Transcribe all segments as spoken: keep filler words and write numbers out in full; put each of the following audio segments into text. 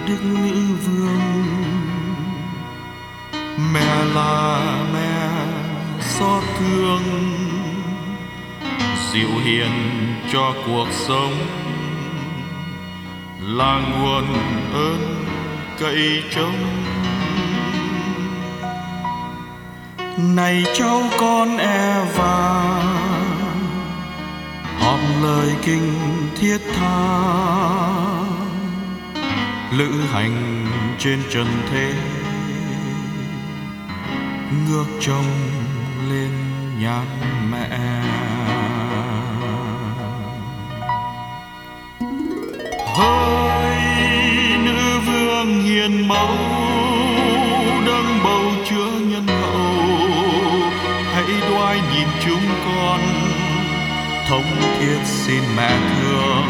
đức nữ vương, mẹ là mẹ xót thương, dịu hiền cho cuộc sống, là nguồn ơn cậy trông. Này cháu con Eva, họp lời kinh thiết tha, lữ hành trên trần thế, ngước trông lên nhan mẹ. Hỡi nữ vương hiền mẫu, đấng bầu chữa nhân hậu, hãy đoái nhìn chúng con, thống thiết xin mẹ thương.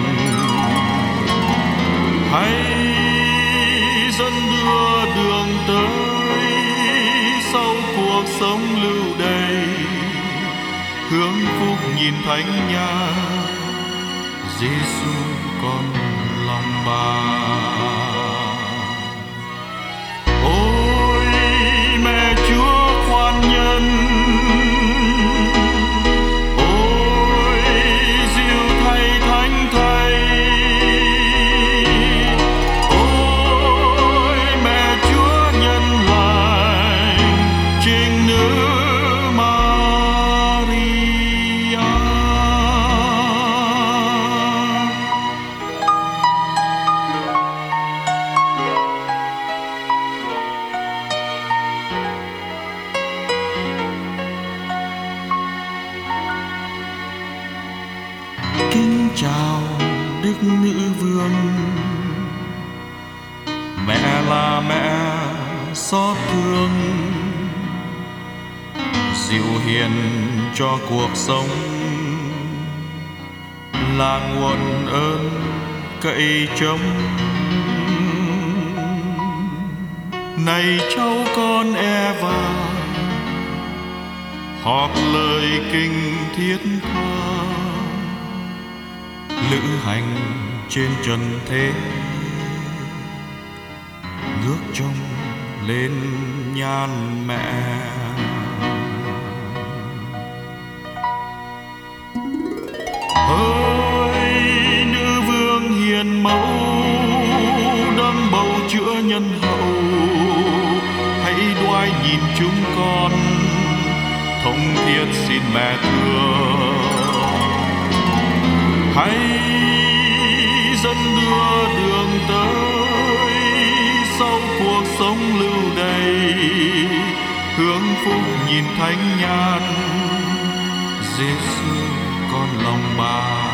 Hãy dẫn đưa đường tới sau cuộc sống lưu đầy, hướng phúc nhìn thánh nhà Giêsu con lòng bà. Ôi mẹ Chúa khoan nhân, ôi dịu thay thánh thầy, ôi mẹ Chúa nhân lành, trinh nữ Maria. Kính chào đức nữ vương, mẹ là mẹ xót thương, dịu hiền cho cuộc sống, là nguồn ơn cậy trông. Này cháu con Eva, họp lời kinh thiết tha, lữ hành trên trần thế, ngước trông lên nhan mẹ. Hỡi nữ vương hiền mẫu, đấng bầu chữa nhân hậu, hãy đoái nhìn chúng con, thống thiết xin mẹ thương. Hãy dẫn đưa đường tới sau cuộc sống lưu đầy, hướng phúc nhìn thánh nhan Giêsu con lòng bà.